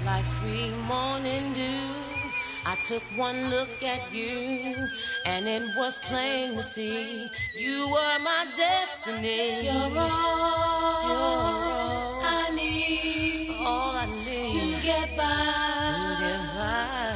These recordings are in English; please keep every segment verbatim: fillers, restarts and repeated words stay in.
like sweet morning dew. I took one look at you, and it was plain to see you were my destiny. You're all, You're all I need, all I need to get by. To get by.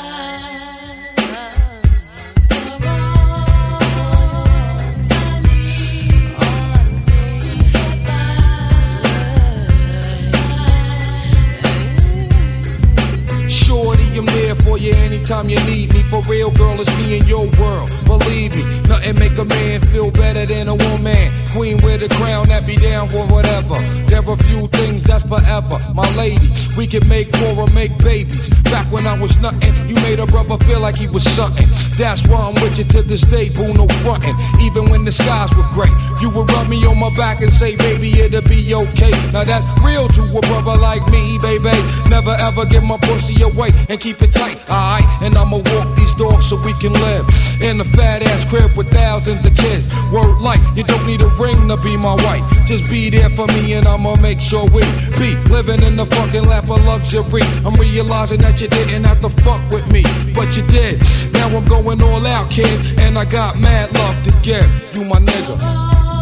I'm there for you anytime you need me. For real, girl, it's me in your world. Believe me, nothing make a man feel better than a woman. Queen with a crown that be down for whatever. There are few things that's forever. My lady, we can make more or make babies. Back when I was nothing, you made a brother feel like he was something. That's why I'm with you to this day, boo, no frontin'. Even when the skies were gray, you would rub me on my back and say, baby, it'll be okay. Now that's real to a brother like me, baby. Never ever give my pussy away and keep it tight, alright? And I'ma walk these dogs so we can live in a fat ass crib with thousands of kids. Word life, you don't need a ring to be my wife. Just be there for me and I'ma make sure we be living in the fucking lap of luxury. I'm realizing that you didn't have to fuck with me, but you did. Now I'm going all out, kid, and I got mad love to give. You my nigga.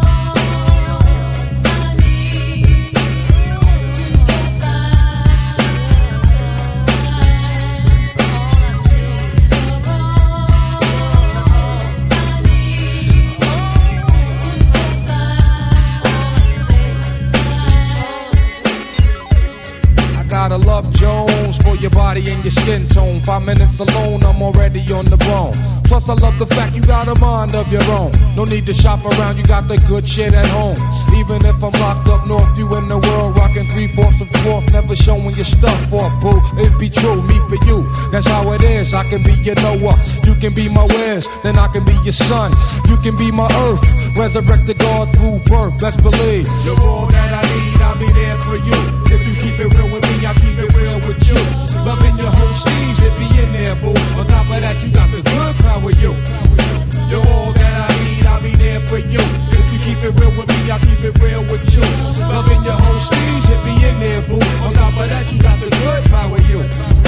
Gotta love Jones for your body and your skin tone. Five minutes alone, I'm already on the bone. Plus I love the fact you got a mind of your own. No need to shop around, you got the good shit at home. Even if I'm locked up north, you in the world rocking three-fourths of twelfth, never showing your stuff off, boo. It be true, me for you, that's how it is. I can be your Noah, you can be my Wes, then I can be your son. You can be my earth, resurrect the God through birth, best believe. You're all that I need, I'll be there for you. If you keep it real with me, I'll keep it real with you. Loving your whole steez, it be in there, boo. On top of that, you got the good power, you. You're all that I need, I'll be there for you. If you keep it real with me, I'll keep it real with you. Loving your whole steez, it be in there, boo. On top of that, you got the good power, you.